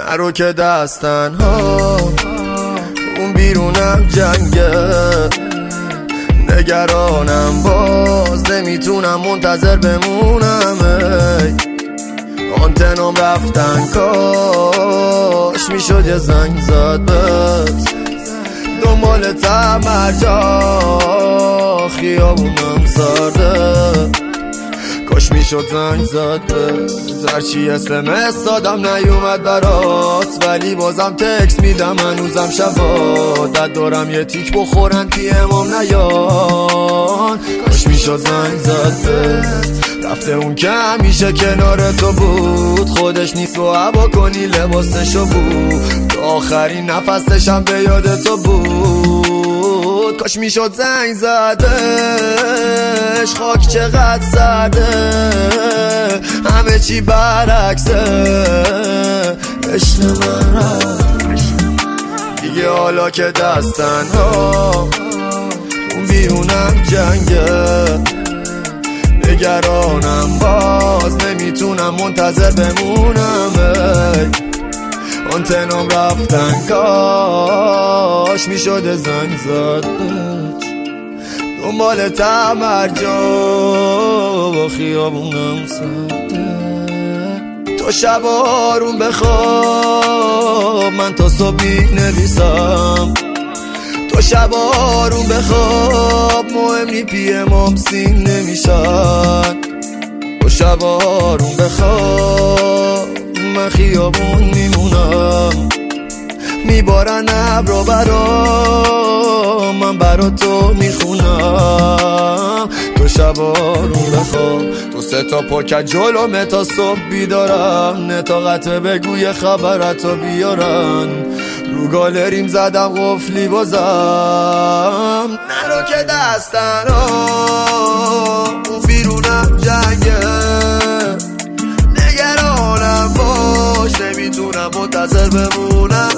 نرو که دستن ها اون بیرونم جنگه، نگرانم باز نمیتونم منتظر بمونم. آنتنام رفتن کاش میشد یه زنگ زد بهت، دنبال تمرجا خیابونم سرده، کاش میشد زنگ زد بهت. هرچی SMS دادم نیومد برات، ولی بازم تکس میدم هنوزم شبا، دد دارم یه تیک بخورن پیمام نیان، کاش میشد زنگ زد بهت. رفته اون که همیشه کنار تو بود، خودش نیست و هوا کنی لباسشو بود، تو آخرین نفسشم به یاد تو بود، کاش میشد زنگ زدش. خاک چقدر سرده همه چی برعکسه، عشق من دیگه حالا که دستن ها اون بیرونم جنگه، نگرانم باز نمیتونم منتظر بمونم. آنتنام رفتن کاش میشد زنگ زد بهت، دنبال تمرجا با خیابونم سده، تو شب آروم بخواب من تا صبح مینویسم، تو شب آروم بخواب مهم نی پیمام سین نمیشن، تو شب آروم بخواب من خیابون میمونم، میبارن ابرا برا من برا تو میخونم، تو شب آروم بخواب. تو 3 تا پاکت جلومه تا صبح بیدارم، نطاقت بگوی خبرتو بیارن، رو گالریم زدم قفلی بازم. نرو که دستن اون بیرونم جنگه، نگرانم باش نمیتونم منتظر بمونم.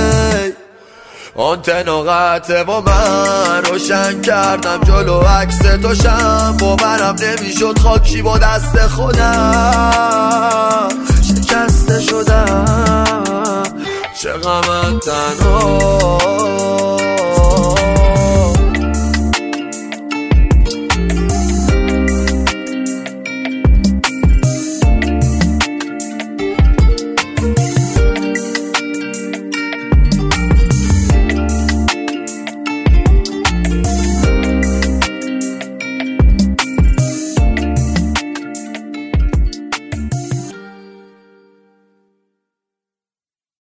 آنتنا قطعه و من روشن کردم جلو عکس توشم، باورم نمیشد خاکی با دست خودم شکسته شدم، چه غمم تنها